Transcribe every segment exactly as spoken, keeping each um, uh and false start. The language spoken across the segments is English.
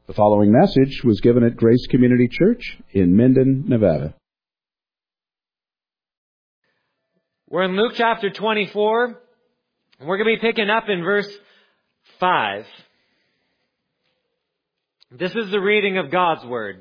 The following message was given at Grace Community Church in Minden, Nevada. We're in Luke chapter twenty-four, and we're going to be picking up in verse five. This is the reading of God's Word.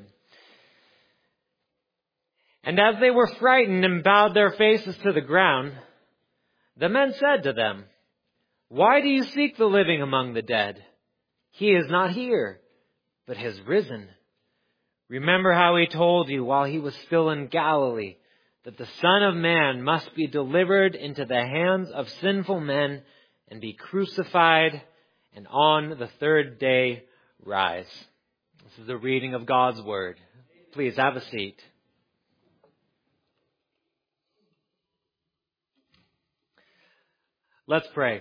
And as they were frightened and bowed their faces to the ground, the men said to them, "Why do you seek the living among the dead? He is not here, but has risen. Remember how he told you while he was still in Galilee that the Son of Man must be delivered into the hands of sinful men and be crucified and on the third day rise." This is the reading of God's Word. Please have a seat. Let's pray.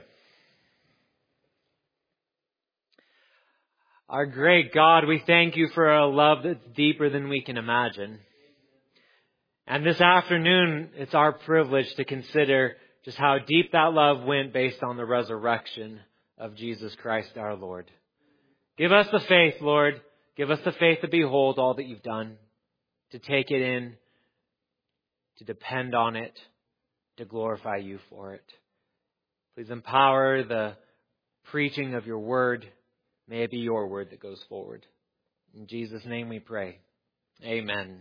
Our great God, we thank you for a love that's deeper than we can imagine. And this afternoon, it's our privilege to consider just how deep that love went based on the resurrection of Jesus Christ our Lord. Give us the faith, Lord. Give us the faith to behold all that you've done, to take it in, to depend on it, to glorify you for it. Please empower the preaching of your word. May it be your word that goes forward. In Jesus' name we pray. Amen.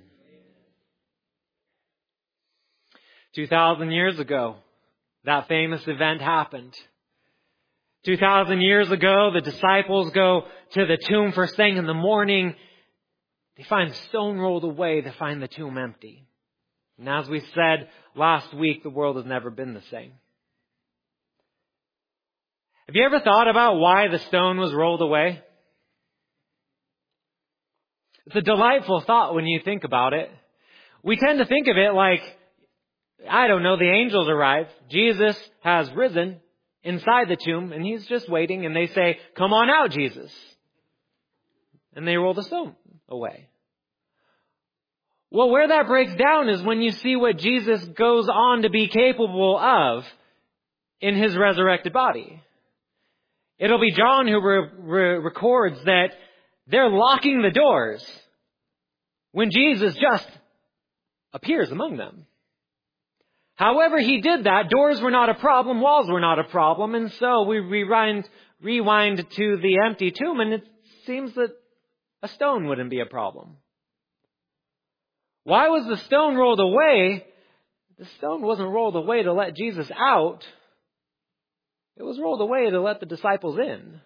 Two thousand years ago, that famous event happened. Two thousand years ago, the disciples go to the tomb first thing in the morning. They find the stone rolled away. They find the tomb empty. And as we said last week, the world has never been the same. Have you ever thought about why the stone was rolled away? It's a delightful thought when you think about it. We tend to think of it like, I don't know, the angels arrive. Jesus has risen inside the tomb and he's just waiting, and they say, "Come on out, Jesus." And they roll the stone away. Well, where that breaks down is when you see what Jesus goes on to be capable of in his resurrected body. It'll be John who re- re- records that they're locking the doors when Jesus just appears among them. However he did that, doors were not a problem, walls were not a problem, and so we rewind, rewind to the empty tomb, and it seems that a stone wouldn't be a problem. Why was the stone rolled away? The stone wasn't rolled away to let Jesus out. It was rolled away to let the disciples in.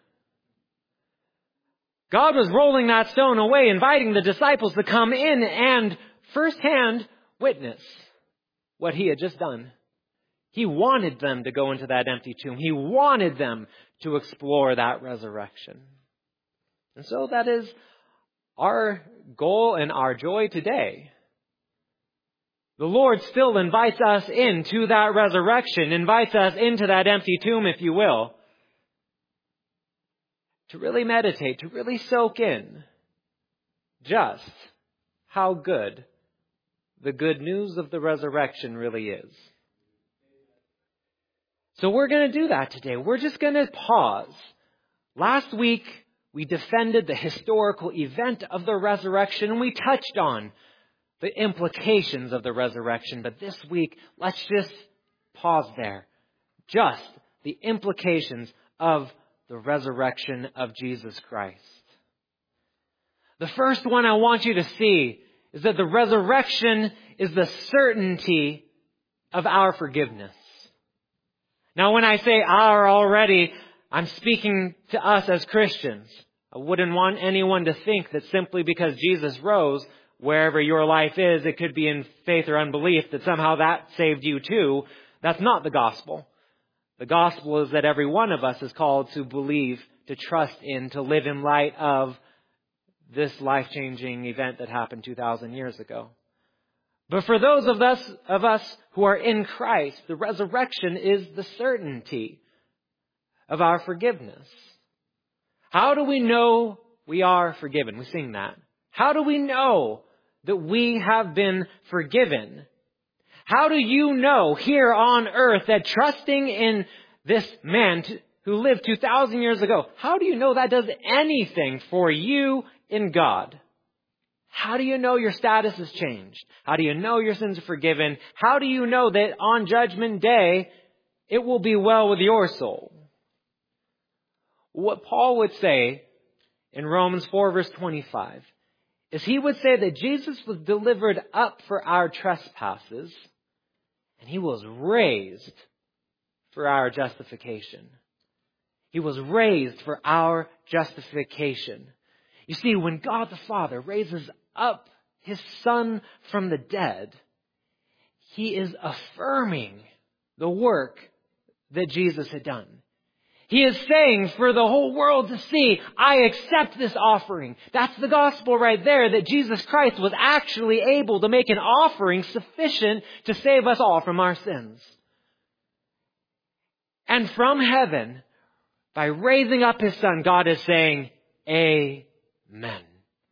God was rolling that stone away, inviting the disciples to come in and firsthand witness what he had just done. He wanted them to go into that empty tomb. He wanted them to explore that resurrection. And so that is our goal and our joy today. The Lord still invites us into that resurrection, invites us into that empty tomb, if you will, to really meditate, to really soak in just how good the good news of the resurrection really is. So we're going to do that today. We're just going to pause. Last week, we defended the historical event of the resurrection, and we touched on the implications of the resurrection. But this week, let's just pause there. Just the implications of the resurrection of Jesus Christ. The first one I want you to see is that the resurrection is the certainty of our forgiveness. Now, when I say our already, I'm speaking to us as Christians. I wouldn't want anyone to think that simply because Jesus rose, wherever your life is, it could be in faith or unbelief, that somehow that saved you too. That's not the gospel. The gospel is that every one of us is called to believe, to trust in, to live in light of this life-changing event that happened two thousand years ago. But for those of us, of us who are in Christ, the resurrection is the certainty of our forgiveness. How do we know we are forgiven? We sing that. How do we know that we have been forgiven? How do you know here on earth that trusting in this man who lived two thousand years ago, how do you know that does anything for you in God. How do you know your status has changed? How do you know your sins are forgiven? How do you know that on Judgment Day, it will be well with your soul? What Paul would say in Romans four verse twenty-five is he would say that Jesus was delivered up for our trespasses and he was raised for our justification. He was raised for our justification. You see, when God the Father raises up His Son from the dead, He is affirming the work that Jesus had done. He is saying for the whole world to see, I accept this offering. That's the gospel right there, that Jesus Christ was actually able to make an offering sufficient to save us all from our sins. And from heaven, by raising up His Son, God is saying, Amen.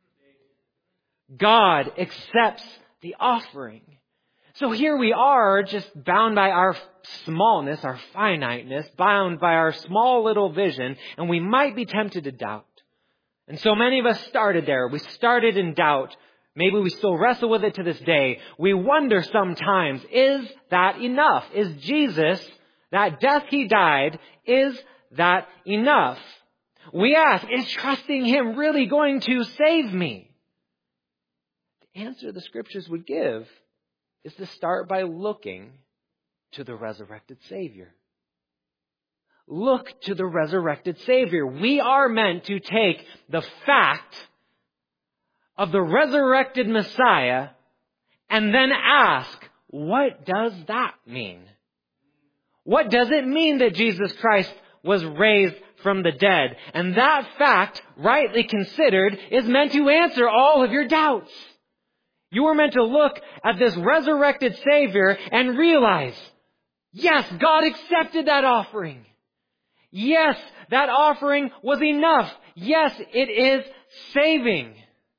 God accepts the offering. So here we are, just bound by our smallness, our finiteness, bound by our small little vision, and we might be tempted to doubt. And so many of us started there. We started in doubt. Maybe we still wrestle with it to this day. We wonder sometimes, is that enough? Is Jesus, that death He died, is that enough? We ask, is trusting Him really going to save me? The answer the Scriptures would give is to start by looking to the resurrected Savior. Look to the resurrected Savior. We are meant to take the fact of the resurrected Messiah and then ask, what does that mean? What does it mean that Jesus Christ was raised from the dead? And that fact, rightly considered, is meant to answer all of your doubts. You are meant to look at this resurrected Savior and realize, yes, God accepted that offering. Yes, that offering was enough. Yes, it is saving.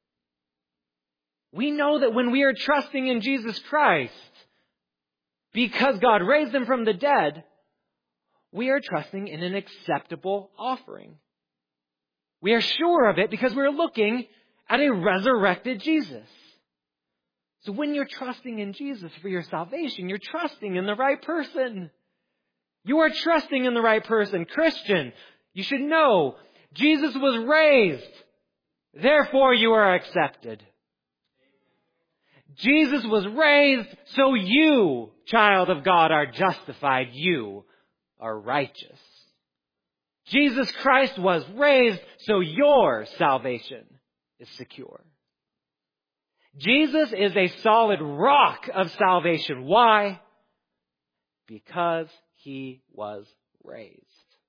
We know that when we are trusting in Jesus Christ, because God raised Him from the dead, we are trusting in an acceptable offering. We are sure of it because we're looking at a resurrected Jesus. So when you're trusting in Jesus for your salvation, you're trusting in the right person. You are trusting in the right person. Christian, you should know Jesus was raised. Therefore you are accepted. Jesus was raised so you, child of God, are justified. You are righteous. Jesus Christ was raised so your salvation is secure. Jesus is a solid rock of salvation. Why? Because He was raised.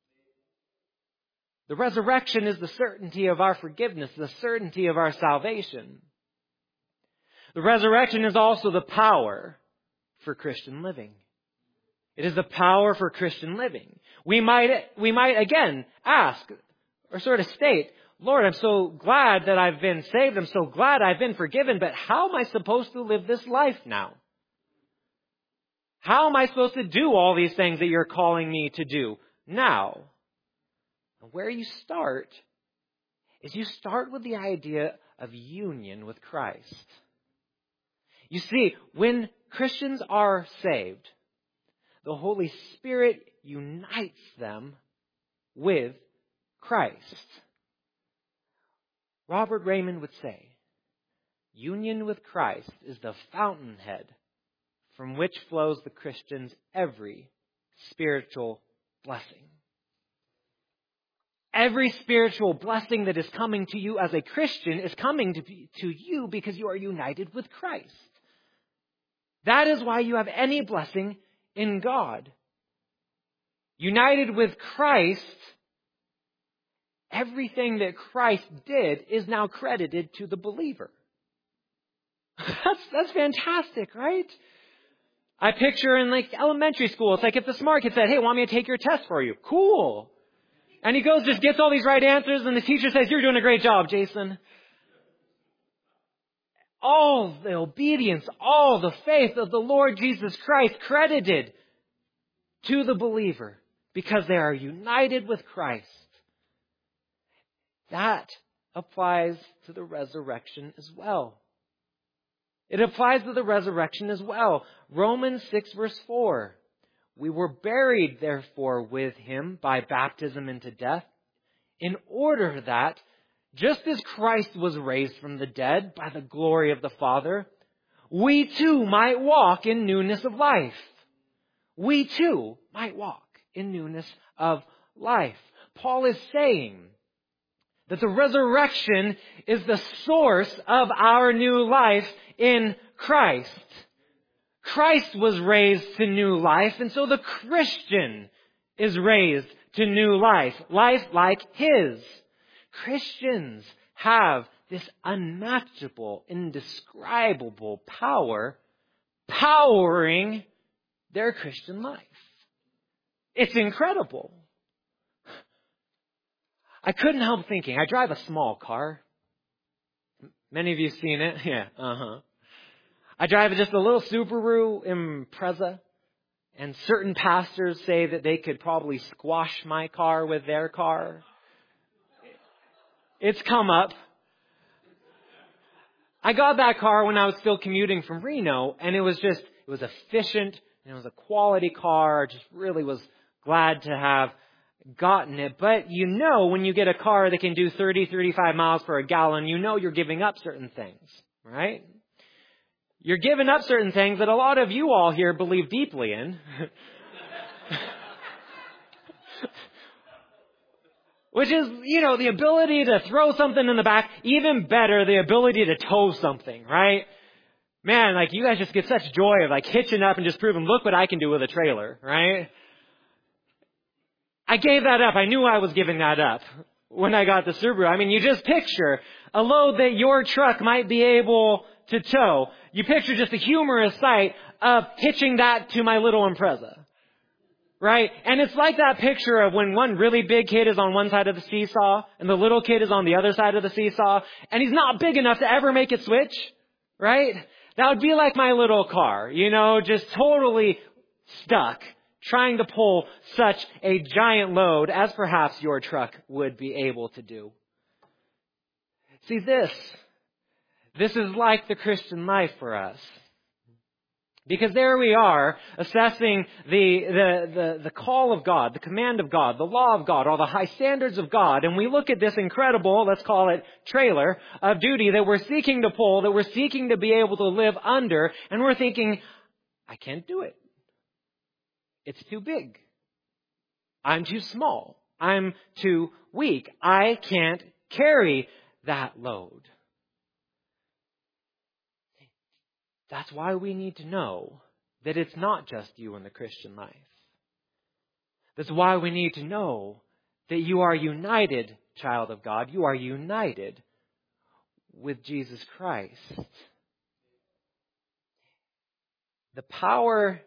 The resurrection is the certainty of our forgiveness, the certainty of our salvation. The resurrection is also the power for Christian living. It is the power for Christian living. We might, we might again ask or sort of state, Lord, I'm so glad that I've been saved. I'm so glad I've been forgiven. But how am I supposed to live this life now? How am I supposed to do all these things that you're calling me to do now? And where you start is you start with the idea of union with Christ. You see, when Christians are saved, the Holy Spirit unites them with Christ. Robert Raymond would say, union with Christ is the fountainhead from which flows the Christian's every spiritual blessing. Every spiritual blessing that is coming to you as a Christian is coming to, be, to you because you are united with Christ. That is why you have any blessing in God. United with Christ, everything that Christ did is now credited to the believer. That's, that's fantastic, right? I picture in like elementary school, it's like if the smart kid said, hey, want me to take your test for you? Cool. And he goes, just gets all these right answers, and the teacher says, you're doing a great job, Jason. All the obedience, all the faith of the Lord Jesus Christ credited to the believer because they are united with Christ. That applies to the resurrection as well. It applies to the resurrection as well. Romans six verse four. We were buried, therefore, with him by baptism into death, in order that, just as Christ was raised from the dead by the glory of the Father, we too might walk in newness of life. We too might walk in newness of life. Paul is saying that the resurrection is the source of our new life in Christ. Christ was raised to new life, and so the Christian is raised to new life. Life like his. Christians have this unmatchable, indescribable power powering their Christian life. It's incredible. I couldn't help thinking. I drive a small car. Many of you seen it? Yeah, uh-huh. I drive just a little Subaru Impreza, and certain pastors say that they could probably squash my car with their car. It's come up. I got that car when I was still commuting from Reno, and it was just, it was efficient, and it was a quality car. Just really was glad to have gotten it. But you know, when you get a car that can do thirty, thirty-five miles per gallon, you know you're giving up certain things, right? You're giving up certain things that a lot of you all here believe deeply in. Which is, you know, the ability to throw something in the back, even better, the ability to tow something, right? Man, like you guys just get such joy of like hitching up and just proving, look what I can do with a trailer, right? I gave that up. I knew I was giving that up when I got the Subaru. I mean, you just picture a load that your truck might be able to tow. You picture just a humorous sight of hitching that to my little Impreza. Right? And it's like that picture of when one really big kid is on one side of the seesaw and the little kid is on the other side of the seesaw and he's not big enough to ever make it switch. Right? That would be like my little car, you know, just totally stuck trying to pull such a giant load as perhaps your truck would be able to do. See, this, this is like the Christian life for us. Because there we are, assessing the, the, the, the call of God, the command of God, the law of God, all the high standards of God, and we look at this incredible, let's call it trailer, of duty that we're seeking to pull, that we're seeking to be able to live under, and we're thinking, I can't do it. It's too big. I'm too small. I'm too weak. I can't carry that load. That's why we need to know that it's not just you in the Christian life. That's why we need to know that you are united, child of God. You are united with Jesus Christ. The power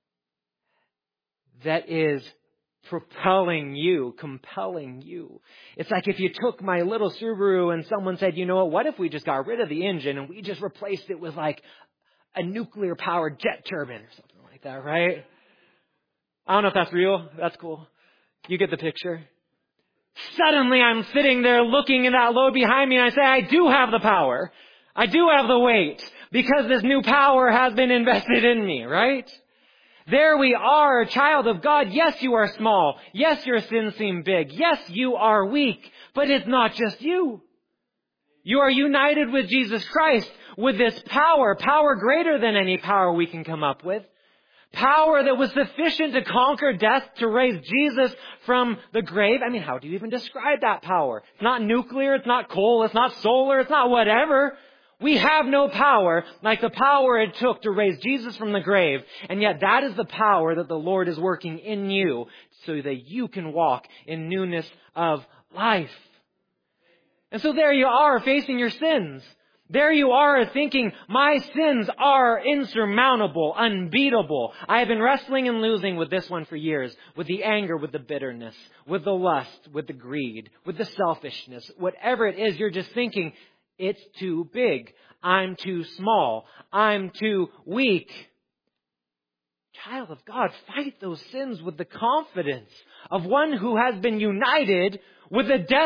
that is propelling you, compelling you. It's like if you took my little Subaru and someone said, you know what, what if we just got rid of the engine and we just replaced it with like a nuclear-powered jet turbine or something like that, right? I don't know if that's real. That's cool. You get the picture. Suddenly I'm sitting there looking at that load behind me and I say, I do have the power. I do have the weight because this new power has been invested in me, right? There we are, a child of God. Yes, you are small. Yes, your sins seem big. Yes, you are weak. But it's not just you. You are united with Jesus Christ, with this power, power greater than any power we can come up with. Power that was sufficient to conquer death, to raise Jesus from the grave. I mean, how do you even describe that power? It's not nuclear, it's not coal, it's not solar, it's not whatever. We have no power like the power it took to raise Jesus from the grave. And yet that is the power that the Lord is working in you so that you can walk in newness of life. And so there you are facing your sins. There you are thinking, my sins are insurmountable, unbeatable. I have been wrestling and losing with this one for years, with the anger, with the bitterness, with the lust, with the greed, with the selfishness. Whatever it is, you're just thinking, it's too big. I'm too small. I'm too weak. Child of God, fight those sins with the confidence of one who has been united with the death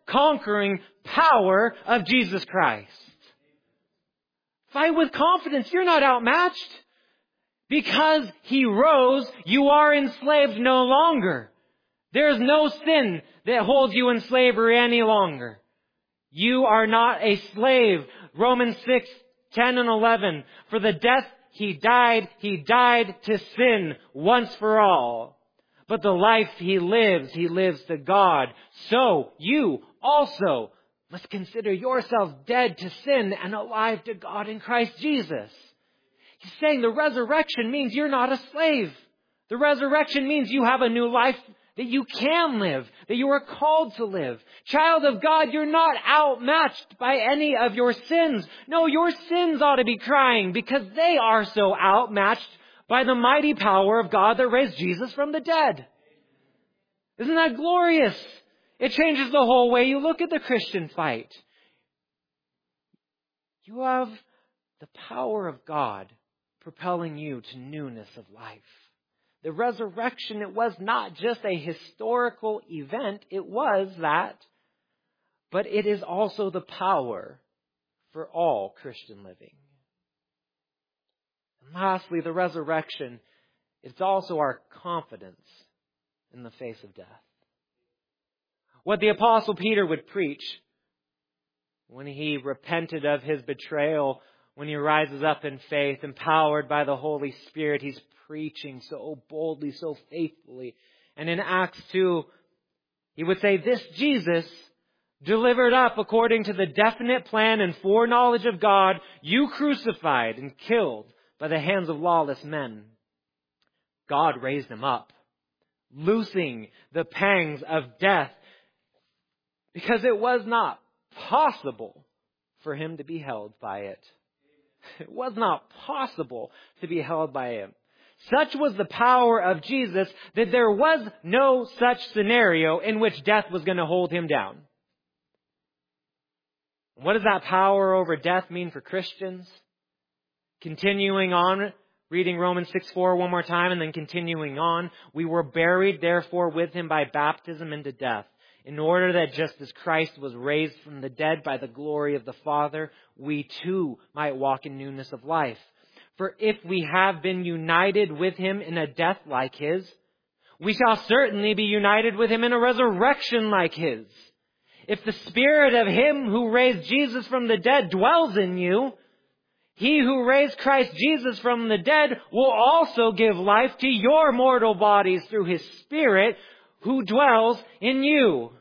conquering power of Jesus Christ. Fight with confidence. You're not outmatched. Because He rose, you are enslaved no longer. There is no sin that holds you in slavery any longer. You are not a slave. Romans six, ten and eleven. For the death He died, He died to sin once for all. But the life He lives, He lives to God. So you also must consider yourself dead to sin and alive to God in Christ Jesus. He's saying the resurrection means you're not a slave. The resurrection means you have a new life that you can live, that you are called to live. Child of God, you're not outmatched by any of your sins. No, your sins ought to be crying because they are so outmatched by the mighty power of God that raised Jesus from the dead. Isn't that glorious? It changes the whole way you look at the Christian fight. You have the power of God propelling you to newness of life. The resurrection, it was not just a historical event. It was that. But it is also the power for all Christian living. And lastly, the resurrection, it's also our confidence in the face of death. What the Apostle Peter would preach when he repented of his betrayal, when he rises up in faith, empowered by the Holy Spirit, he's preaching so boldly, so faithfully. And in Acts two, he would say, this Jesus, delivered up according to the definite plan and foreknowledge of God, you crucified and killed by the hands of lawless men. God raised him up, loosing the pangs of death, because it was not possible for him to be held by it. It was not possible to be held by him. Such was the power of Jesus that there was no such scenario in which death was going to hold him down. What does that power over death mean for Christians? Continuing on, reading Romans six four one more time and then continuing on. We were buried therefore with him by baptism into death, in order that just as Christ was raised from the dead by the glory of the Father, we too might walk in newness of life. For if we have been united with him in a death like his, we shall certainly be united with him in a resurrection like his. If the Spirit of him who raised Jesus from the dead dwells in you, he who raised Christ Jesus from the dead will also give life to your mortal bodies through his Spirit who dwells in you.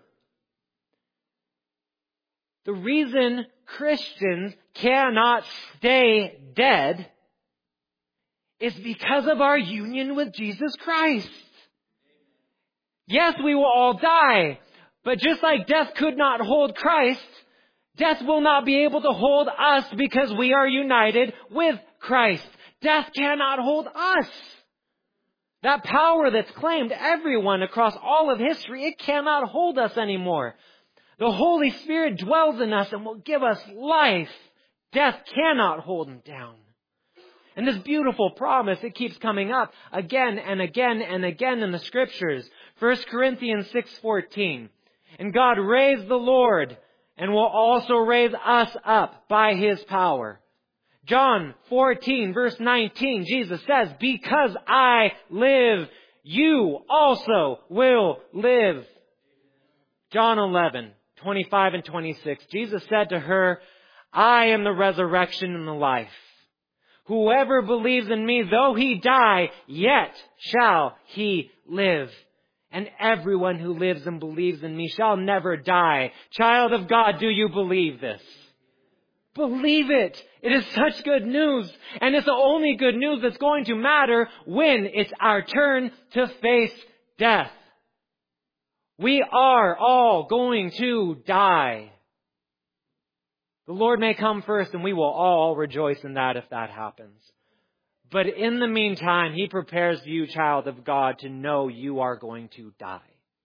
The reason Christians cannot stay dead is because of our union with Jesus Christ. Yes, we will all die, but just like death could not hold Christ, death will not be able to hold us because we are united with Christ. Death cannot hold us. That power that's claimed everyone across all of history, it cannot hold us anymore. The Holy Spirit dwells in us and will give us life. Death cannot hold him down. And this beautiful promise, it keeps coming up again and again and again in the Scriptures. First Corinthians six fourteen. And God raised the Lord and will also raise us up by his power. John fourteen verse nineteen, Jesus says, because I live, you also will live. John eleven twenty-five and twenty-six, Jesus said to her, I am the resurrection and the life. Whoever believes in me, though he die, yet shall he live. And everyone who lives and believes in me shall never die. Child of God, do you believe this? Believe it. It is such good news. And it's the only good news that's going to matter when it's our turn to face death. We are all going to die. The Lord may come first and we will all rejoice in that if that happens. But in the meantime, he prepares you, child of God, to know you are going to die.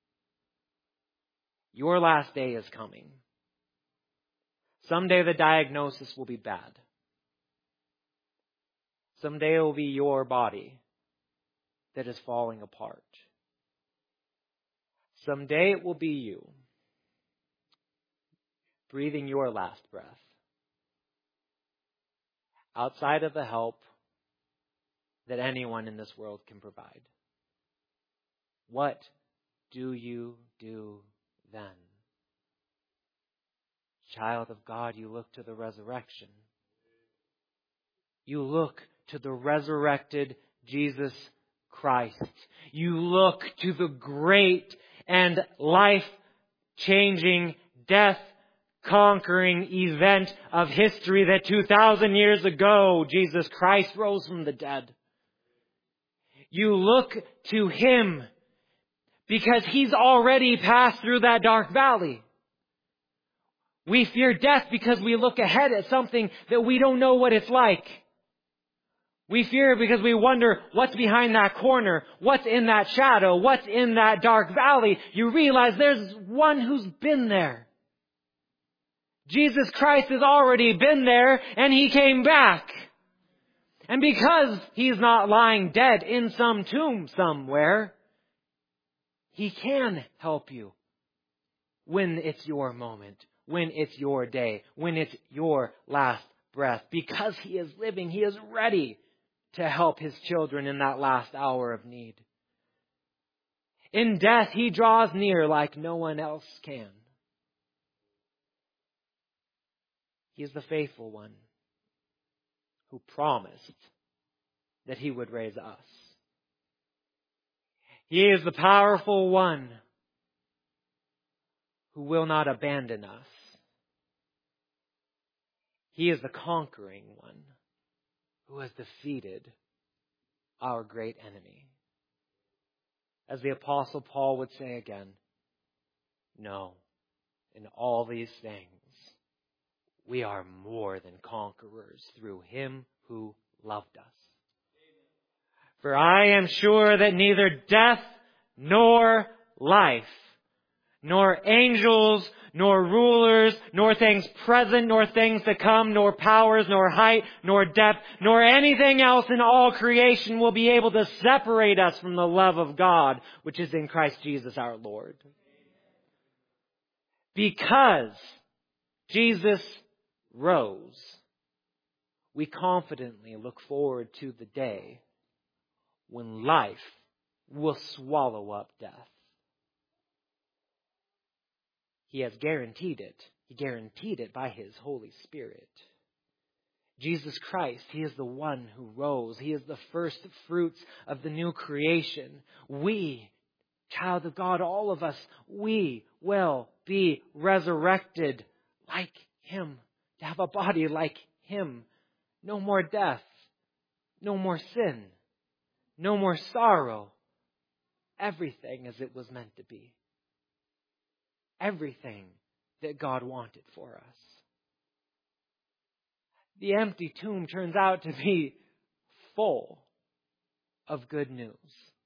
Your last day is coming. Someday the diagnosis will be bad. Someday it will be your body that is falling apart. Someday it will be you. breathing your last breath, outside of the help that anyone in this world can provide, what do you do then? Child of God, you look to the resurrection. You look to the resurrected Jesus Christ. You look to the great and life-changing, death-conquering event of history that two thousand years ago, Jesus Christ rose from the dead. You look to Him because He's already passed through that dark valley. We fear death because we look ahead at something that we don't know what it's like. We fear because we wonder what's behind that corner, what's in that shadow, what's in that dark valley. You realize there's one who's been there. Jesus Christ has already been there and He came back. And because He's not lying dead in some tomb somewhere, He can help you when it's your moment, when it's your day, when it's your last breath. Because He is living, He is ready to help His children in that last hour of need. In death, He draws near like no one else can. He is the faithful one who promised that He would raise us. He is the powerful one who will not abandon us. He is the conquering one who has defeated our great enemy. As the Apostle Paul would say again, no, in all these things, we are more than conquerors through Him who loved us. For I am sure that neither death nor life, nor angels, nor rulers, nor things present, nor things to come, nor powers, nor height, nor depth, nor anything else in all creation will be able to separate us from the love of God, which is in Christ Jesus our Lord. Because Jesus rose, we confidently look forward to the day when life will swallow up death. He has guaranteed it. He guaranteed it by His Holy Spirit. Jesus Christ, He is the one who rose. He is the first fruits of the new creation. We, child of God, all of us, we will be resurrected like Him, to have a body like Him. No more death, no more sin, no more sorrow. Everything as it was meant to be. Everything that God wanted for us. The empty tomb turns out to be full of good news.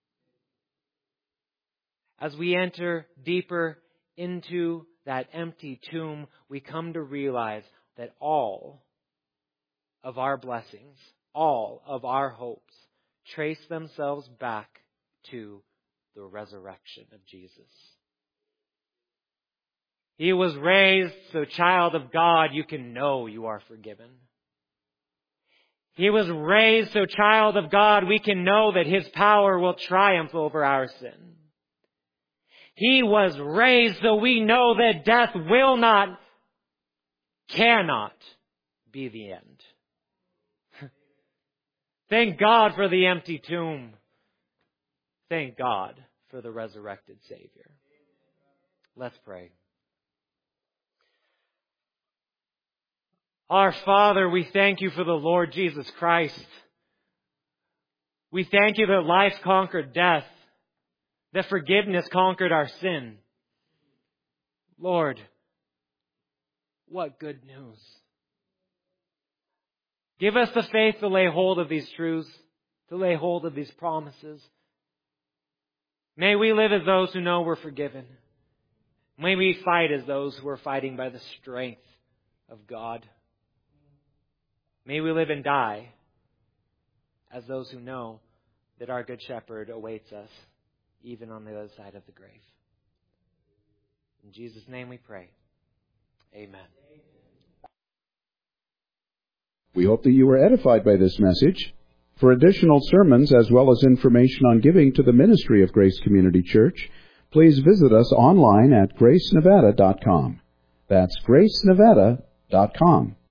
As we enter deeper into that empty tomb, we come to realize that all of our blessings, all of our hopes, trace themselves back to the resurrection of Jesus. He was raised so, child of God, you can know you are forgiven. He was raised so, child of God, we can know that His power will triumph over our sin. He was raised so we know that death will not, cannot be the end. Thank God for the empty tomb. Thank God for the resurrected Savior. Let's pray. Our Father, we thank You for the Lord Jesus Christ. We thank You that life conquered death, that forgiveness conquered our sin. Lord, what good news. Give us the faith to lay hold of these truths, to lay hold of these promises. May we live as those who know we're forgiven. May we fight as those who are fighting by the strength of God. May we live and die as those who know that our Good Shepherd awaits us even on the other side of the grave. In Jesus' name we pray. Amen. We hope that you were edified by this message. For additional sermons as well as information on giving to the ministry of Grace Community Church, please visit us online at grace nevada dot com. That's grace nevada dot com.